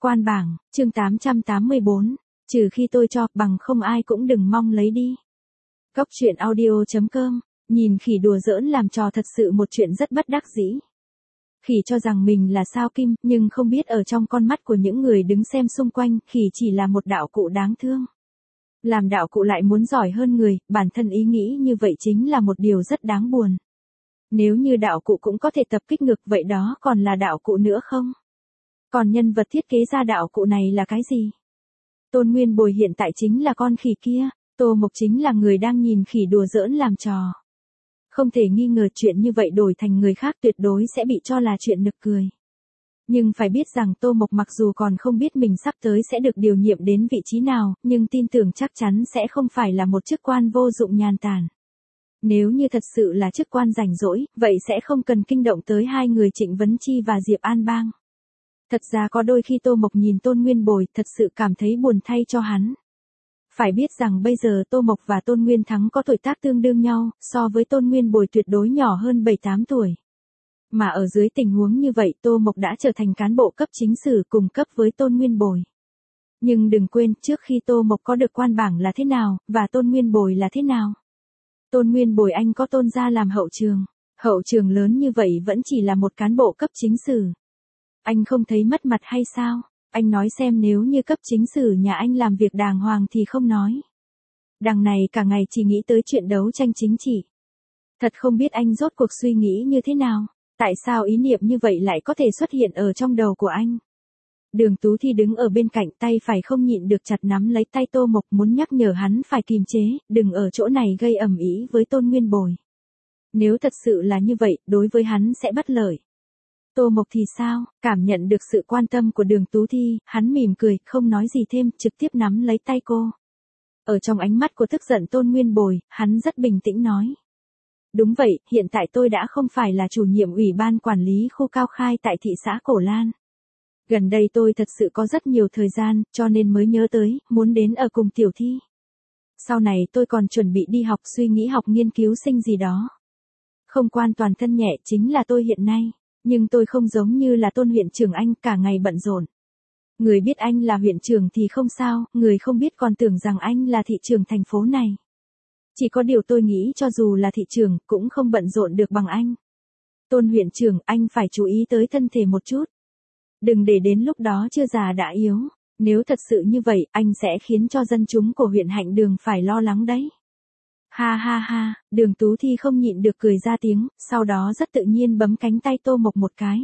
Quan bảng, chương 884, trừ khi tôi cho, bằng không ai cũng đừng mong lấy đi. Góc truyện audio.com, nhìn khỉ đùa giỡn làm trò thật sự một chuyện rất bất đắc dĩ. Khỉ cho rằng mình là sao kim, nhưng không biết ở trong con mắt của những người đứng xem xung quanh, khỉ chỉ là một đạo cụ đáng thương. Làm đạo cụ lại muốn giỏi hơn người, bản thân ý nghĩ như vậy chính là một điều rất đáng buồn. Nếu như đạo cụ cũng có thể tập kích ngược vậy đó còn là đạo cụ nữa không? Còn nhân vật thiết kế ra đạo cụ này là cái gì? Tôn Nguyên Bồi hiện tại chính là con khỉ kia, Tô Mộc chính là người đang nhìn khỉ đùa giỡn làm trò. Không thể nghi ngờ chuyện như vậy đổi thành người khác tuyệt đối sẽ bị cho là chuyện nực cười. Nhưng phải biết rằng Tô Mộc mặc dù còn không biết mình sắp tới sẽ được điều nhiệm đến vị trí nào, nhưng tin tưởng chắc chắn sẽ không phải là một chức quan vô dụng nhàn tản. Nếu như thật sự là chức quan rảnh rỗi, vậy sẽ không cần kinh động tới hai người Trịnh Vấn Chi và Diệp An Bang. Thật ra có đôi khi Tô Mộc nhìn Tôn Nguyên Bồi thật sự cảm thấy buồn thay cho hắn. Phải biết rằng bây giờ Tô Mộc và Tôn Nguyên Thắng có tuổi tác tương đương nhau, so với Tôn Nguyên Bồi tuyệt đối nhỏ hơn 7-8 tuổi. Mà ở dưới tình huống như vậy Tô Mộc đã trở thành cán bộ cấp chính sử cùng cấp với Tôn Nguyên Bồi. Nhưng đừng quên trước khi Tô Mộc có được quan bảng là thế nào, và Tôn Nguyên Bồi là thế nào. Tôn Nguyên Bồi anh có Tôn gia làm hậu trường lớn như vậy vẫn chỉ là một cán bộ cấp chính sử. Anh không thấy mất mặt hay sao? Anh nói xem nếu như cấp chính sử nhà anh làm việc đàng hoàng thì không nói. Đằng này cả ngày chỉ nghĩ tới chuyện đấu tranh chính trị. Thật không biết anh rốt cuộc suy nghĩ như thế nào, tại sao ý niệm như vậy lại có thể xuất hiện ở trong đầu của anh. Đường Tú Thi đứng ở bên cạnh tay phải không nhịn được chặt nắm lấy tay Tô Mộc muốn nhắc nhở hắn phải kìm chế, đừng ở chỗ này gây ầm ĩ với Tôn Nguyên Bồi. Nếu thật sự là như vậy, đối với hắn sẽ bất lợi. Tô Mộc thì sao, cảm nhận được sự quan tâm của Đường Tú Thi, hắn mỉm cười, không nói gì thêm, trực tiếp nắm lấy tay cô. Ở trong ánh mắt của tức giận Tôn Nguyên Bồi, hắn rất bình tĩnh nói. Đúng vậy, hiện tại tôi đã không phải là chủ nhiệm ủy ban quản lý khu Cao Khai tại thị xã Cổ Lan. Gần đây tôi thật sự có rất nhiều thời gian, cho nên mới nhớ tới, muốn đến ở cùng Tiểu Thi. Sau này tôi còn chuẩn bị đi học suy nghĩ học nghiên cứu sinh gì đó. Không quan toàn thân nhẹ chính là tôi hiện nay. Nhưng tôi không giống như là Tôn huyện trưởng anh cả ngày bận rộn. Người biết anh là huyện trưởng thì không sao, người không biết còn tưởng rằng anh là thị trưởng thành phố này. Chỉ có điều tôi nghĩ cho dù là thị trưởng cũng không bận rộn được bằng anh. Tôn huyện trưởng, anh phải chú ý tới thân thể một chút. Đừng để đến lúc đó chưa già đã yếu. Nếu thật sự như vậy, anh sẽ khiến cho dân chúng của huyện Hạnh Đường phải lo lắng đấy. Ha ha ha, Đường Tú Thi không nhịn được cười ra tiếng, sau đó rất tự nhiên bấm cánh tay Tô Mộc một cái.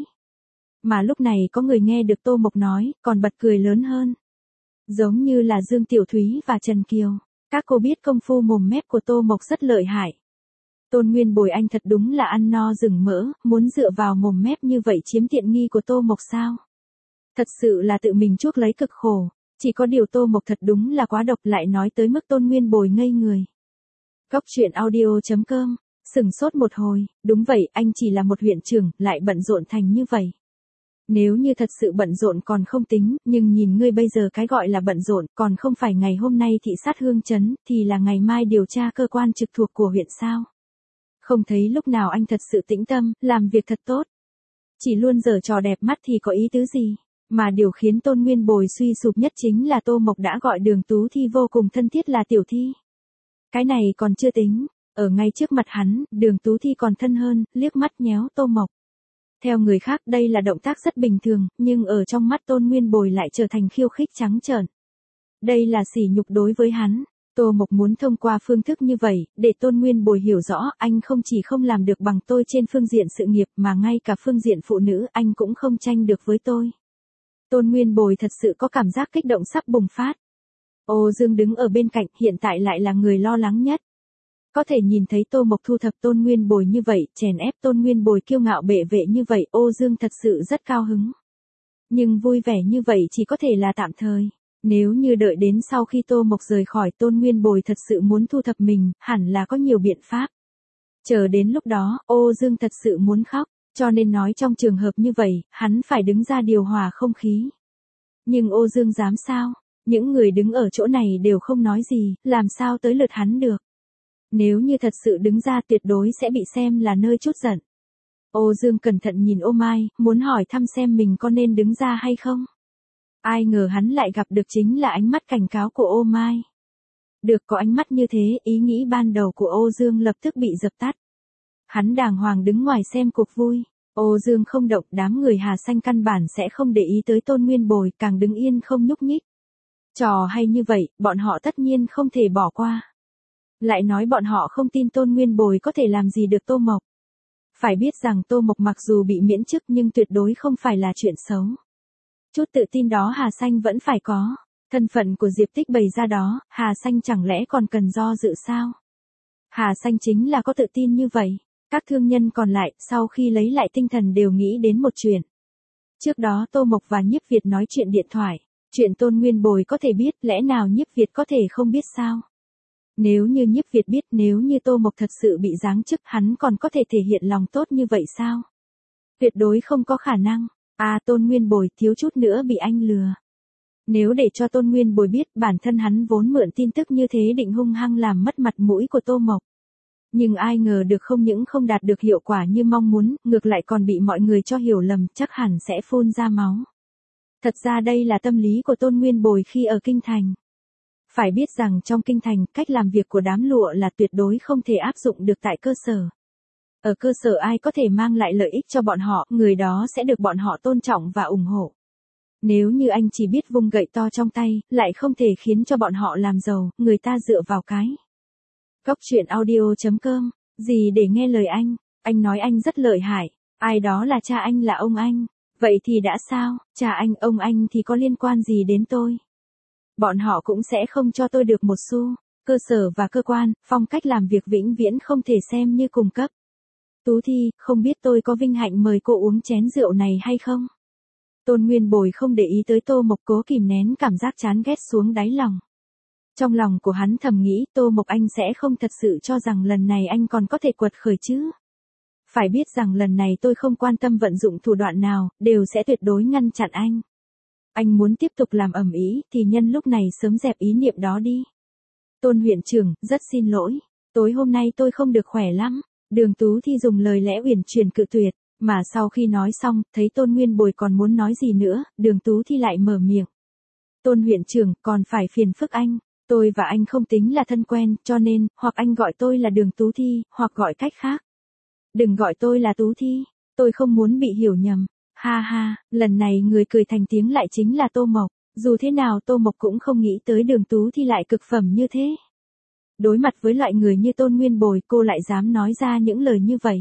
Mà lúc này có người nghe được Tô Mộc nói, còn bật cười lớn hơn. Giống như là Dương Tiểu Thúy và Trần Kiều. Các cô biết công phu mồm mép của Tô Mộc rất lợi hại. Tôn Nguyên Bồi anh thật đúng là ăn no rừng mỡ, muốn dựa vào mồm mép như vậy chiếm tiện nghi của Tô Mộc sao? Thật sự là tự mình chuốc lấy cực khổ. Chỉ có điều Tô Mộc thật đúng là quá độc lại nói tới mức Tôn Nguyên Bồi ngây người. Góc truyện audio.com, sừng sốt một hồi, đúng vậy, anh chỉ là một huyện trưởng, lại bận rộn thành như vậy. Nếu như thật sự bận rộn còn không tính, nhưng nhìn ngươi bây giờ cái gọi là bận rộn, còn không phải ngày hôm nay thị sát Hương Trấn, thì là ngày mai điều tra cơ quan trực thuộc của huyện sao. Không thấy lúc nào anh thật sự tĩnh tâm, làm việc thật tốt. Chỉ luôn giở trò đẹp mắt thì có ý tứ gì, mà điều khiến Tôn Nguyên Bồi suy sụp nhất chính là Tô Mộc đã gọi Đường Tú Thi vô cùng thân thiết là Tiểu Thi. Cái này còn chưa tính, ở ngay trước mặt hắn, Đường Tú Thi còn thân hơn, liếc mắt nhéo Tô Mộc. Theo người khác đây là động tác rất bình thường, nhưng ở trong mắt Tôn Nguyên Bồi lại trở thành khiêu khích trắng trợn. Đây là sỉ nhục đối với hắn. Tô Mộc muốn thông qua phương thức như vậy, để Tôn Nguyên Bồi hiểu rõ, anh không chỉ không làm được bằng tôi trên phương diện sự nghiệp mà ngay cả phương diện phụ nữ anh cũng không tranh được với tôi. Tôn Nguyên Bồi thật sự có cảm giác kích động sắp bùng phát. Ô Dương đứng ở bên cạnh hiện tại lại là người lo lắng nhất. Có thể nhìn thấy Tô Mộc thu thập Tôn Nguyên Bồi như vậy, chèn ép Tôn Nguyên Bồi kiêu ngạo bệ vệ như vậy, Ô Dương thật sự rất cao hứng. Nhưng vui vẻ như vậy chỉ có thể là tạm thời. Nếu như đợi đến sau khi Tô Mộc rời khỏi Tôn Nguyên Bồi thật sự muốn thu thập mình, hẳn là có nhiều biện pháp. Chờ đến lúc đó, Ô Dương thật sự muốn khóc, cho nên nói trong trường hợp như vậy, hắn phải đứng ra điều hòa không khí. Nhưng Ô Dương dám sao? Những người đứng ở chỗ này đều không nói gì, làm sao tới lượt hắn được. Nếu như thật sự đứng ra tuyệt đối sẽ bị xem là nơi chút giận. Ô Dương cẩn thận nhìn Ô Mai, muốn hỏi thăm xem mình có nên đứng ra hay không. Ai ngờ hắn lại gặp được chính là ánh mắt cảnh cáo của Ô Mai. Được có ánh mắt như thế, ý nghĩ ban đầu của Ô Dương lập tức bị dập tắt. Hắn đàng hoàng đứng ngoài xem cuộc vui. Ô Dương không động, đám người Hà Xanh căn bản sẽ không để ý tới Tôn Nguyên Bồi, càng đứng yên không nhúc nhích. Trò hay như vậy, bọn họ tất nhiên không thể bỏ qua. Lại nói bọn họ không tin Tôn Nguyên Bồi có thể làm gì được Tô Mộc. Phải biết rằng Tô Mộc mặc dù bị miễn chức nhưng tuyệt đối không phải là chuyện xấu. Chút tự tin đó Hà Xanh vẫn phải có. Thân phận của Diệp Tích bày ra đó, Hà Xanh chẳng lẽ còn cần do dự sao? Hà Xanh chính là có tự tin như vậy. Các thương nhân còn lại, sau khi lấy lại tinh thần đều nghĩ đến một chuyện. Trước đó Tô Mộc và Nhiếp Việt nói chuyện điện thoại. Chuyện Tôn Nguyên Bồi có thể biết, lẽ nào Nhiếp Việt có thể không biết sao? Nếu như Nhiếp Việt biết, nếu như Tô Mộc thật sự bị giáng chức, hắn còn có thể thể hiện lòng tốt như vậy sao? Tuyệt đối không có khả năng. Tôn Nguyên Bồi thiếu chút nữa bị anh lừa. Nếu để cho Tôn Nguyên Bồi biết, bản thân hắn vốn mượn tin tức như thế định hung hăng làm mất mặt mũi của Tô Mộc. Nhưng ai ngờ được không những không đạt được hiệu quả như mong muốn, ngược lại còn bị mọi người cho hiểu lầm, chắc hẳn sẽ phun ra máu. Thật ra đây là tâm lý của Tôn Nguyên Bồi khi ở Kinh Thành. Phải biết rằng trong Kinh Thành, cách làm việc của đám lụa là tuyệt đối không thể áp dụng được tại cơ sở. Ở cơ sở ai có thể mang lại lợi ích cho bọn họ, người đó sẽ được bọn họ tôn trọng và ủng hộ. Nếu như anh chỉ biết vung gậy to trong tay, lại không thể khiến cho bọn họ làm giàu, người ta dựa vào cái. Cóc truyện audio.com, gì để nghe lời anh nói anh rất lợi hại, ai đó là cha anh là ông anh, vậy thì đã sao, cha anh ông anh thì có liên quan gì đến tôi? Bọn họ cũng sẽ không cho tôi được một xu, cơ sở và cơ quan, phong cách làm việc vĩnh viễn không thể xem như cùng cấp. Tú Thi, không biết tôi có vinh hạnh mời cô uống chén rượu này hay không? Tôn Nguyên Bồi không để ý tới Tô Mộc, cố kìm nén cảm giác chán ghét xuống đáy lòng. Trong lòng của hắn thầm nghĩ Tô Mộc anh sẽ không thật sự cho rằng lần này anh còn có thể quật khởi chứ. Phải biết rằng lần này tôi không quan tâm vận dụng thủ đoạn nào, đều sẽ tuyệt đối ngăn chặn anh. Anh muốn tiếp tục làm ầm ĩ thì nhân lúc này sớm dẹp ý niệm đó đi. Tôn huyện trưởng, rất xin lỗi. Tối hôm nay tôi không được khỏe lắm. Đường Tú Thi dùng lời lẽ uyển chuyển cự tuyệt. Mà sau khi nói xong, thấy Tôn Nguyên Bồi còn muốn nói gì nữa, Đường Tú Thi lại mở miệng. Tôn huyện trưởng, còn phải phiền phức anh. Tôi và anh không tính là thân quen, cho nên, hoặc anh gọi tôi là Đường Tú Thi, hoặc gọi cách khác. Đừng gọi tôi là Tú Thi, tôi không muốn bị hiểu nhầm. Ha ha, lần này người cười thành tiếng lại chính là Tô Mộc. Dù thế nào Tô Mộc cũng không nghĩ tới Đường Tú Thi lại cực phẩm như thế. Đối mặt với loại người như Tôn Nguyên Bồi, cô lại dám nói ra những lời như vậy.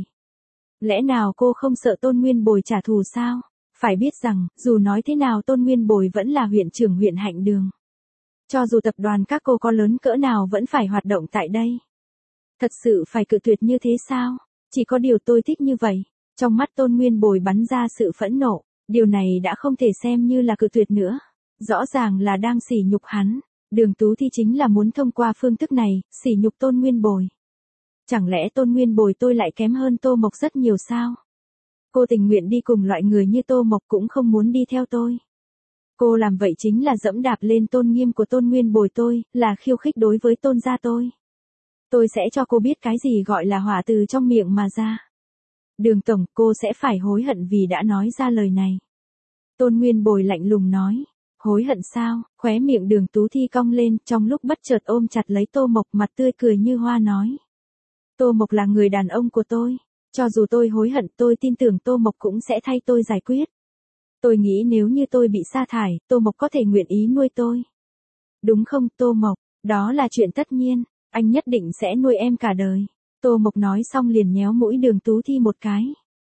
Lẽ nào cô không sợ Tôn Nguyên Bồi trả thù sao? Phải biết rằng, dù nói thế nào Tôn Nguyên Bồi vẫn là huyện trưởng huyện Hạnh Đường. Cho dù tập đoàn các cô có lớn cỡ nào vẫn phải hoạt động tại đây. Thật sự phải cự tuyệt như thế sao? Chỉ có điều tôi thích như vậy. Trong mắt Tôn Nguyên Bồi bắn ra sự phẫn nộ. Điều này đã không thể xem như là cự tuyệt nữa. Rõ ràng là đang sỉ nhục hắn. Đường Tú Thi chính là muốn thông qua phương thức này, sỉ nhục Tôn Nguyên Bồi. Chẳng lẽ Tôn Nguyên Bồi tôi lại kém hơn Tô Mộc rất nhiều sao? Cô tình nguyện đi cùng loại người như Tô Mộc cũng không muốn đi theo tôi. Cô làm vậy chính là dẫm đạp lên tôn nghiêm của Tôn Nguyên Bồi tôi, là khiêu khích đối với Tôn gia tôi. Tôi sẽ cho cô biết cái gì gọi là hỏa từ trong miệng mà ra. Đường tổng, cô sẽ phải hối hận vì đã nói ra lời này. Tôn Nguyên Bồi lạnh lùng nói. Hối hận sao? Khóe miệng Đường Tú Thi cong lên, trong lúc bất chợt ôm chặt lấy Tô Mộc, mặt tươi cười như hoa nói. Tô Mộc là người đàn ông của tôi. Cho dù tôi hối hận, tôi tin tưởng Tô Mộc cũng sẽ thay tôi giải quyết. Tôi nghĩ nếu như tôi bị sa thải, Tô Mộc có thể nguyện ý nuôi tôi. Đúng không Tô Mộc? Đó là chuyện tất nhiên. Anh nhất định sẽ nuôi em cả đời. Tô Mộc nói xong liền nhéo mũi Đường Tú Thi một cái.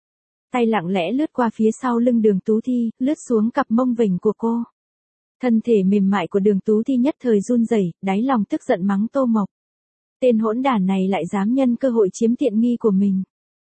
Tay lặng lẽ lướt qua phía sau lưng Đường Tú Thi, lướt xuống cặp mông vểnh của cô. Thân thể mềm mại của Đường Tú Thi nhất thời run rẩy, đáy lòng tức giận mắng Tô Mộc. Tên hỗn đản này lại dám nhân cơ hội chiếm tiện nghi của mình.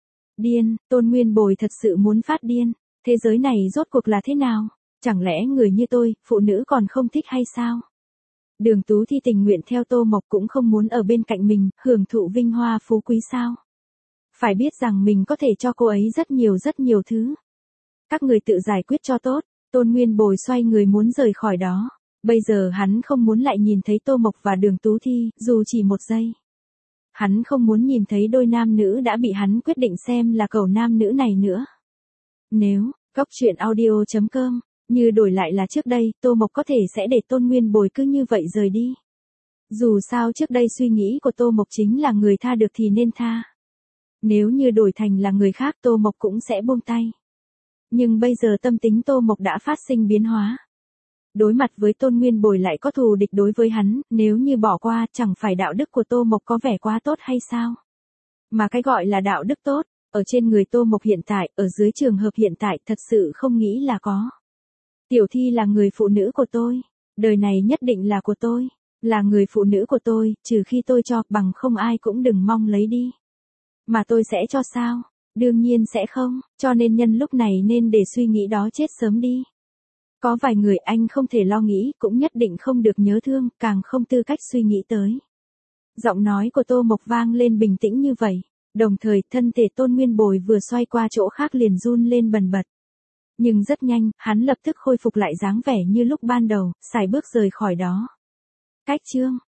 Điên, Tôn Nguyên Bồi thật sự muốn phát điên. Thế giới này rốt cuộc là thế nào? Chẳng lẽ người như tôi, phụ nữ còn không thích hay sao? Đường Tú Thi tình nguyện theo Tô Mộc cũng không muốn ở bên cạnh mình, hưởng thụ vinh hoa phú quý sao? Phải biết rằng mình có thể cho cô ấy rất nhiều thứ. Các người tự giải quyết cho tốt. Tôn Nguyên Bồi xoay người muốn rời khỏi đó. Bây giờ hắn không muốn lại nhìn thấy Tô Mộc và Đường Tú Thi, dù chỉ một giây. Hắn không muốn nhìn thấy đôi nam nữ đã bị hắn quyết định xem là cẩu nam nữ này nữa. Nếu, cóc truyện audio.com Như đổi lại là trước đây, Tô Mộc có thể sẽ để Tôn Nguyên Bồi cứ như vậy rời đi. Dù sao trước đây suy nghĩ của Tô Mộc chính là người tha được thì nên tha. Nếu như đổi thành là người khác Tô Mộc cũng sẽ buông tay. Nhưng bây giờ tâm tính Tô Mộc đã phát sinh biến hóa. Đối mặt với Tôn Nguyên Bồi lại có thù địch đối với hắn, nếu như bỏ qua chẳng phải đạo đức của Tô Mộc có vẻ quá tốt hay sao? Mà cái gọi là đạo đức tốt, ở trên người Tô Mộc hiện tại, ở dưới trường hợp hiện tại thật sự không nghĩ là có. Tiểu Thi là người phụ nữ của tôi, đời này nhất định là của tôi, là người phụ nữ của tôi, trừ khi tôi cho, bằng không ai cũng đừng mong lấy đi. Mà tôi sẽ cho sao? Đương nhiên sẽ không, cho nên nhân lúc này nên để suy nghĩ đó chết sớm đi. Có vài người anh không thể lo nghĩ, cũng nhất định không được nhớ thương, càng không tư cách suy nghĩ tới. Giọng nói của Tô Mộc vang lên bình tĩnh như vậy, đồng thời thân thể Tôn Nguyên Bồi vừa xoay qua chỗ khác liền run lên bần bật. Nhưng rất nhanh, hắn lập tức khôi phục lại dáng vẻ như lúc ban đầu, sải bước rời khỏi đó. Cách chương